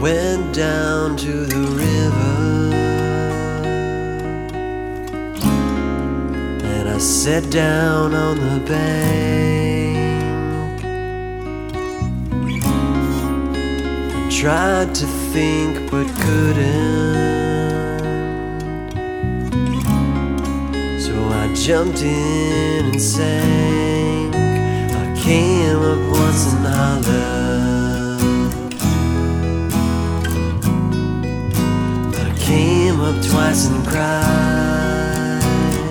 went down to the river, and I sat down on the bank and tried to think but couldn't. So I jumped in and sang. I came up once and hollered, I came up twice and cried.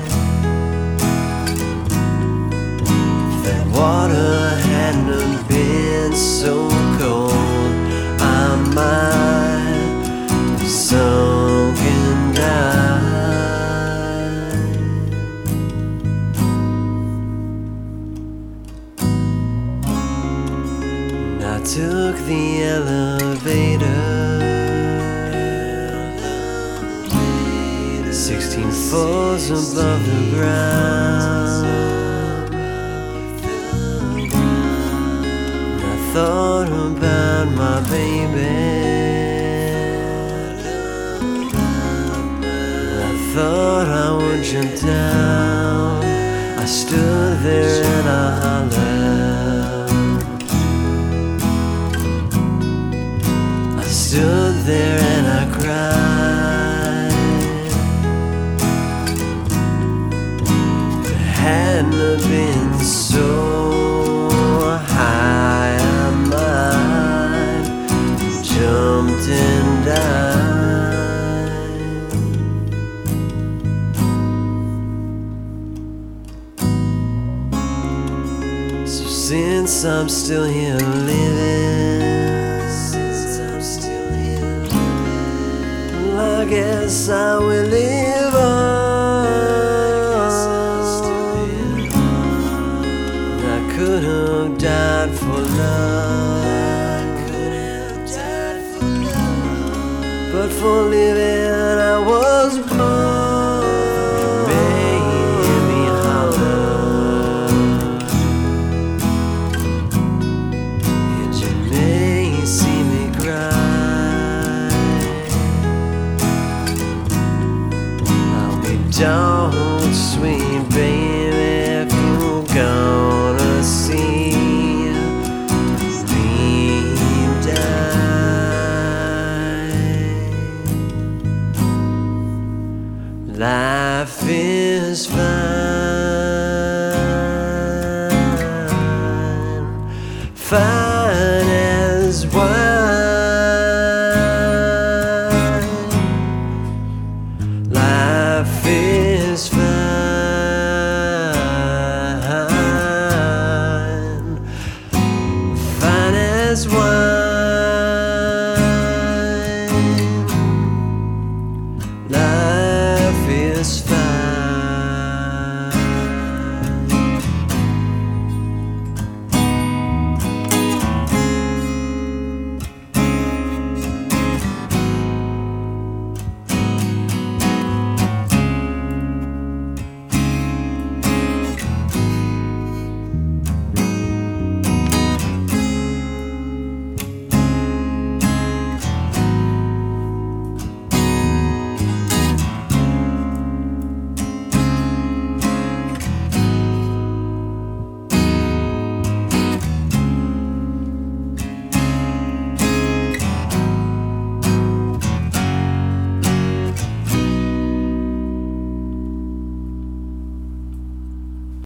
If that water hadn't been so cold, I might have sunk and died. And I took the elevator, 16 floors above the ground. And I thought about my baby, and I thought I would jump down. I stood there and I hollered, I stood there and I cried. Hadn't have been so high, I might have jumped and died. So since I'm still here living, well, I guess I will live on. Could have died for love, but for living I was born. Made me holler, and you may see me cry. I'll be down, sweet baby, if you're gonna see me die. Life is fine, fine as wine. Life is fine, fine as wine.